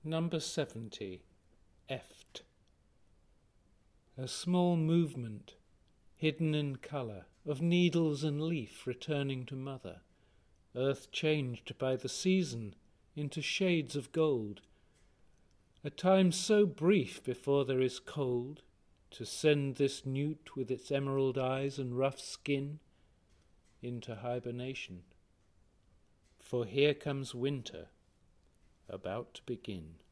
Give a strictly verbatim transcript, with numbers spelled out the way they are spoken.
Number seventy. Eft. A small movement, hidden in colour, of needles and leaf returning to mother, earth changed by the season into shades of gold, a time so brief before there is cold, to send this newt with its emerald eyes and rough skin into hibernation. For here comes winter, about to begin.